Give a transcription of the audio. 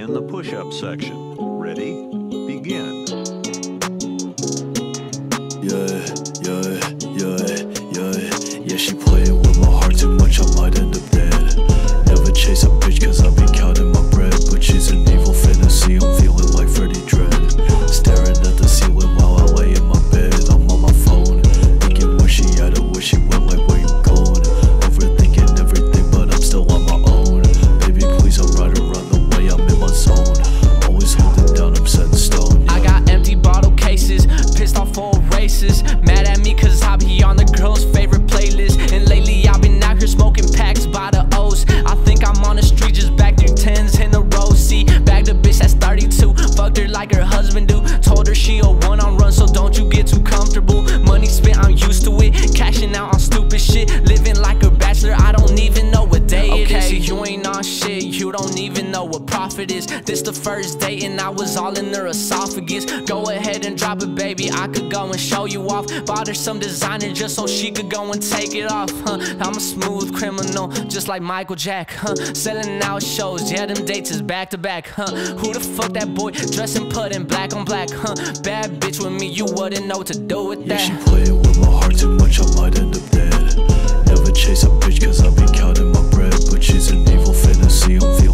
begin the push-up section. Ready? Begin. Yeah, she playing with my heart too much, I might end up dead. Never chase a bitch cause I be counting my bread, but she's an evil fantasy, I'm feeling like Freddy Dread. Staring at the ceiling while I lay in my bed, I'm on my phone, thinking where she at or where she went, like where you going. Overthinking everything, but I'm still on my own. Baby, please, I'm right around the way, I'm in my zone. Always holding down, I'm set in stone. I got empty bottle cases, pissed off for races. Mad at me cause I be on the girl's favorite playlist. And lately I've been out here smoking packs by the O's. I think I'm on the street, just back through 10s in a row. See, bagged a bitch that's 32, fucked her like her husband do. Told her she a one on run, so don't you get too comfortable. Money spent, I'm used to it, cashing out on stupid shit. Living like a bachelor, I don't even know what day it is. So you ain't on shit, you don't even know what profit is. This the first date and I was all in her esophagus. Go ahead and drop it, baby, I could go and show you off. Bought her some designer just so she could go and take it off, I'm a smooth criminal, just like Michael Jack, selling out shows, yeah, them dates is back to back, Who the fuck that boy dressing put in black on black, Bad bitch with me, you wouldn't know what to do with that. Yeah, she playing with my heart too much, I might end up dead. Never chase a bitch cause I be counting my bread, but she's an evil fantasy, I'm feeling